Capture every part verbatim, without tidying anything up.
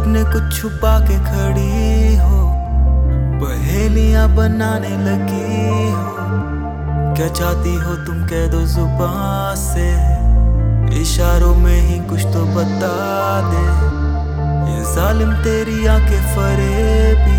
अपने कुछ छुपा के खड़ी हो, पहेलियां बनाने लगी हो। क्या चाहती हो तुम कह दो जुबान से, इशारों में ही कुछ तो बता दे। ये जालिम तेरी आंखें फरेबी,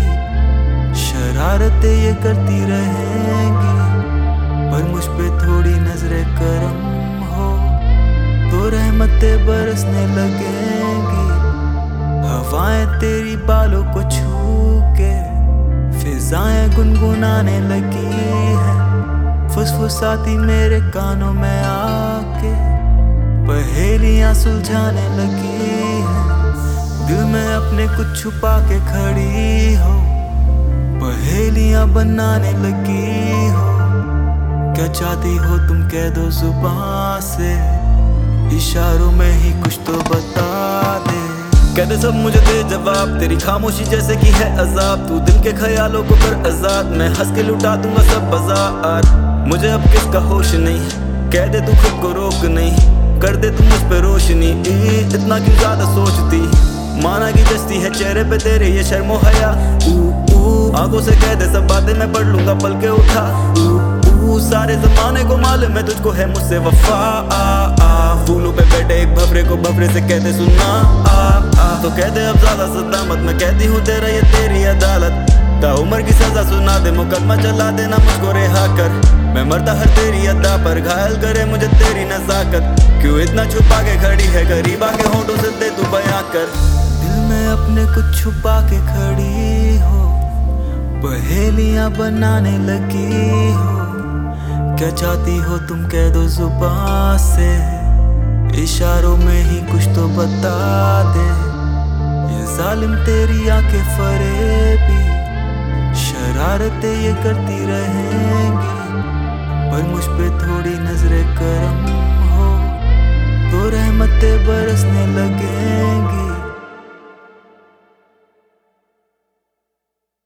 शरारतें ये करती रहेंगी, पर मुझ पे थोड़ी नजरे करम हो तो रहमतें बरसने लगेंगी। हवाएं तेरी बालों को छू के फिजाएं गुनगुनाने लगी हैं, फुसफुसाती मेरे कानों में आके पहेलियां सुलझाने लगी हैं। दिल में अपने कुछ छुपा के खड़ी हो, पहेलियां बनाने लगी हो। क्या चाहती हो तुम कह दो जुबान से, इशारों में ही कुछ तो बता दे। कह दे सब मुझे दे जवाब, तेरी खामोशी जैसे की है अजाब। तू दिल के ख्यालों को कर आजाद, मैं हंस के लुटा दूंगा सब बाजार। मुझे अब किसका होश नहीं, कह दे तू खुद को रोक नहीं, कर दे तू मुझ पे रोशनी। इतना क्यों ज्यादा सोचती, माना की जस्ती है चेहरे पे तेरे ये शर्मो हया। आंखों से कह दे सब बातें मैं पढ़ लूंगा पल के उठा। ऊ, सारे जमाने को मालूम है तुझको है मुझसे वफा। आ, आ, फूलों पे बैठे एक भवरे को भवरे से कहते सुनना। आ, आ, तो कहते अब ज्यादा सदा मत, मैं कहती हूँ तेरा ये तेरी अदालत। ता उम्र की सजा सुना दे, मुकदमा चला देना मुझको रिहा कर। मैं मरता हर तेरी अदा पर, घायल करे मुझे तेरी नजाकत। क्यों इतना छुपा के खड़ी है, गरीबा के होठों से दे तू बयां कर। दिल में अपने कुछ छुपा के खड़ी हो, पहेलियां बनाने लगी हो। क्या चाहती हो तुम कह दो जुबान से, इशारों में ही कुछ तो बता दे। ये जालिम तेरी आंखें फरेबी, शरारतें ये करती रहेंगी, पर मुझ पे थोड़ी नजरे करम हो तो रहमतें बरसने लगेंगी।